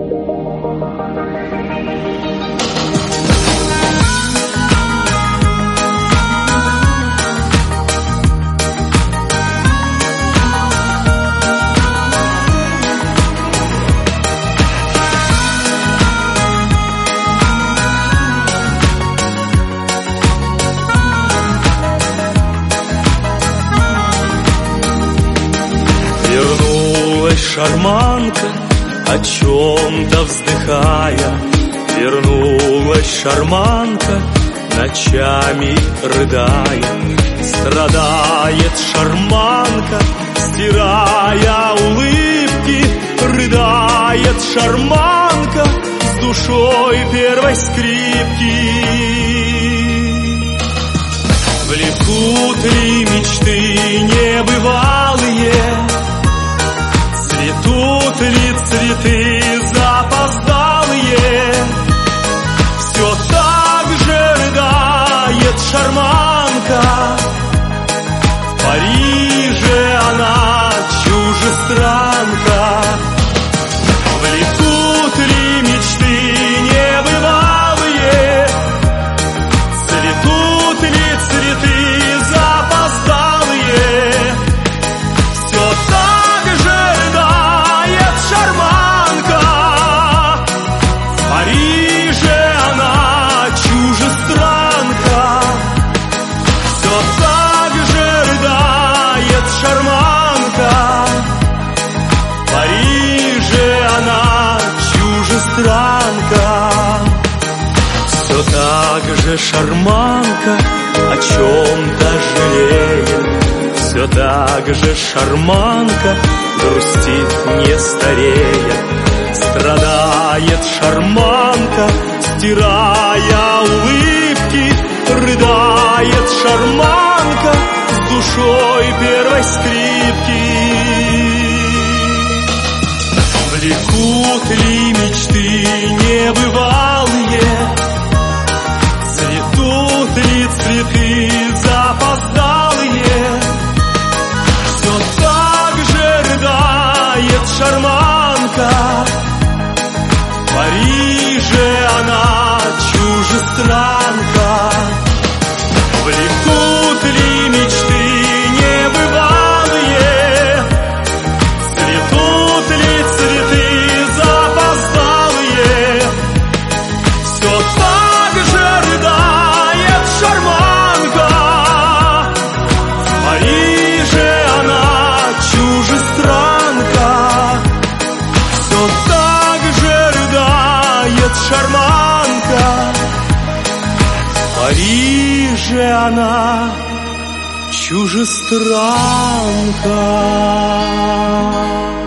Шарманка, о чем-то вздыхая, вернулась шарманка, ночами рыдая. Страдает шарманка, стирая улыбки, рыдает шарманка с душой первой скрипки. Влекут ли мечты небывалые, цветут ли цветы запоздалые, все так же рыдает шарманка. В Париже она чужестранка. Влекут ли мечты небывалые, цветут ли цветы запоздалые, все так же рыдает шарманка. В Париже она чужестранка. Все так же рыдает шарманка. В Париже она чужестранка. Все так же шарманка, о чем-то жалеет. Все так же шарманка, грустит не старея. Страдает шарманка, стирая улыбки, рыдает шарманка с душой первой скрипки. Влекут ли мечты небывалые, цветут ли цветы запоздалые, все так же рыдает шарманка. В Париже она чужестранка. Влекут ли мечты небывалые, цветут ли цветы запоздалые, все так же рыдает шарманка. В Париже она чужестранка. Все так же рыдает шарманка. В Париже она чужестранка.